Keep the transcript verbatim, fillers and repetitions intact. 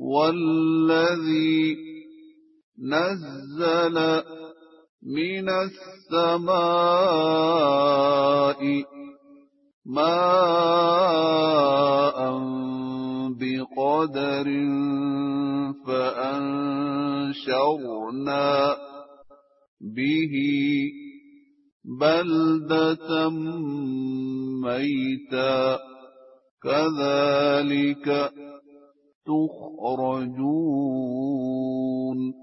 والذي نزل من السماء ماء بقدر فأنشرنا به بلدة ميتا كذلك تخرجون